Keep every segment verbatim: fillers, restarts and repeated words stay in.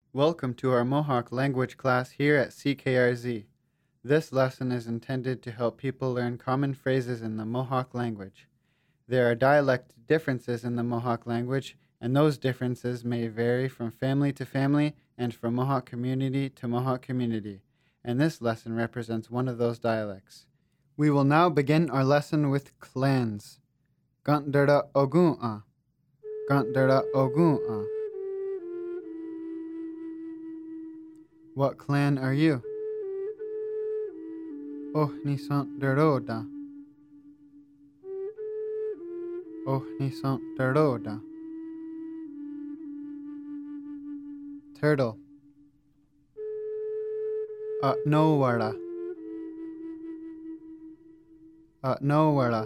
Welcome to our Mohawk language class here at C K R Z. This lesson is intended to help people learn common phrases in the Mohawk language. There are dialect differences in the Mohawk language, and those differences may vary from family to family and from Mohawk community to Mohawk community, and this lesson represents one of those dialects. We will now begin our lesson with clans. Gantdara ogun'a. Gantdara ogun'a. What clan are you? Oh nisant deroda. Oh nisant deroda. Turtle. Uh nowara. Uh nowara.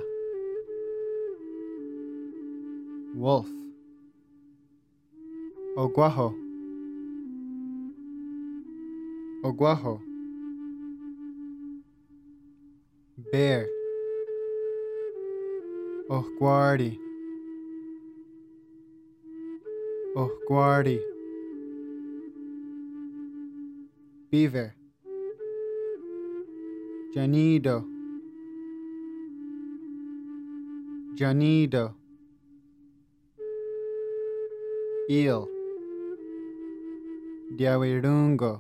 Wolf. Oguajo. Oguajo. Bear. Oguardi. Oguardi. Beaver. Janido. Janido. Eel. Diawirungo.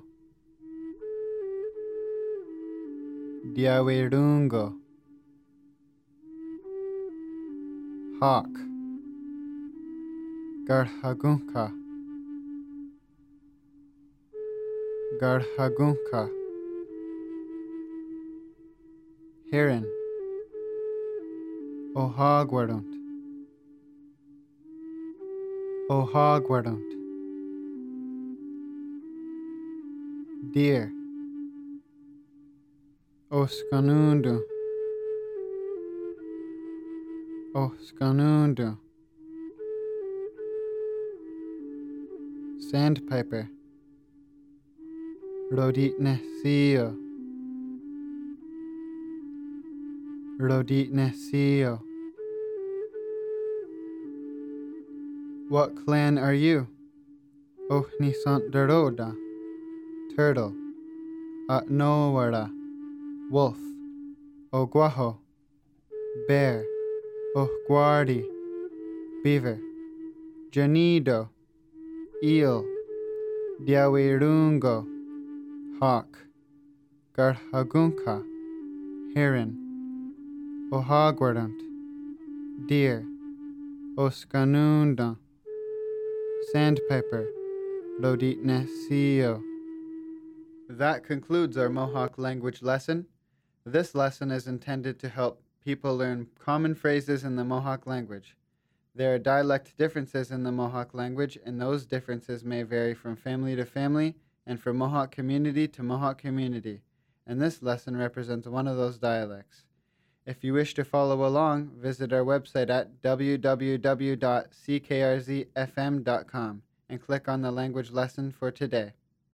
Diawirungo. Hawk. Garhagunka. Garhagunka. Heron. Ohagwarunt. Ohagwarunt. Deer. Oskanundu. Oskanundu. Sandpiper. Roditnesio. Roditnesio. What clan are you? Ohnisant Deroda. Turtle. Atnowara. Wolf. Oguajo. Bear. Oguardi. Beaver. Janido. Eel. Diawirungo. Hawk. Garhagunka. Heron. Ohagwarunt. Deer. Oskanunda. Sandpiper. Loditnesio. That concludes our Mohawk language lesson. This lesson is intended to help people learn common phrases in the Mohawk language. There are dialect differences in the Mohawk language, and those differences may vary from family to family and from Mohawk community to Mohawk community, and this lesson represents one of those dialects. If you wish to follow along, visit our website at w w w dot c k r z f m dot com and click on the language lesson for today.